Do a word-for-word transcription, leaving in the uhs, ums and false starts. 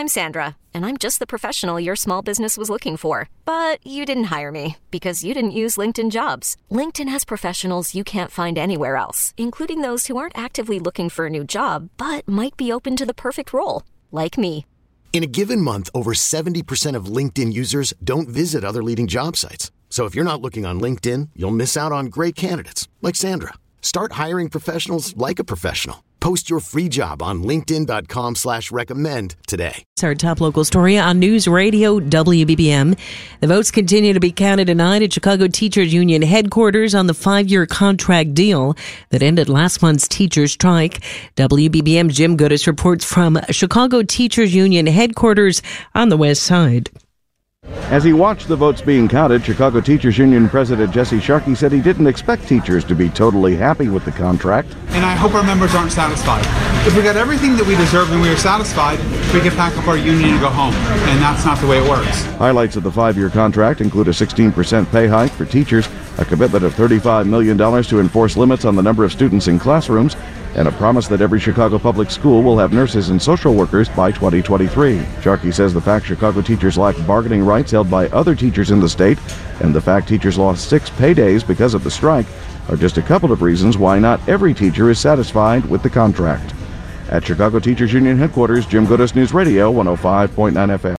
I'm Sandra, and I'm just the professional your small business was looking for. But you didn't hire me because you didn't use LinkedIn Jobs. LinkedIn has professionals you can't find anywhere else, including those who aren't actively looking for a new job, but might be open to the perfect role, like me. In a given month, over seventy percent of LinkedIn users don't visit other leading job sites. So if you're not looking on LinkedIn, you'll miss out on great candidates like Sandra. Start hiring professionals like a professional. Post your free job on linkedin.com slash recommend today. It's our top local story on News Radio W B B M. The votes continue to be counted tonight at Chicago Teachers Union headquarters on the five-year contract deal that ended last month's teacher strike. W B B M's Jim Goodis reports from Chicago Teachers Union headquarters on the west side. As he watched the votes being counted, Chicago Teachers Union President Jesse Sharkey said he didn't expect teachers to be totally happy with the contract. And I hope our members aren't satisfied. If we got everything that we deserve and we are satisfied, we can pack up our union and go home. And that's not the way it works. Highlights of the five-year contract include a sixteen percent pay hike for teachers, a commitment of thirty-five million dollars to enforce limits on the number of students in classrooms, and a promise that every Chicago public school will have nurses and social workers by twenty twenty-three. Sharkey says the fact Chicago teachers lack bargaining rights held by other teachers in the state and the fact teachers lost six pay days because of the strike are just a couple of reasons why not every teacher is satisfied with the contract. At Chicago Teachers Union headquarters, Jim Goodis, News Radio one oh five point nine F M.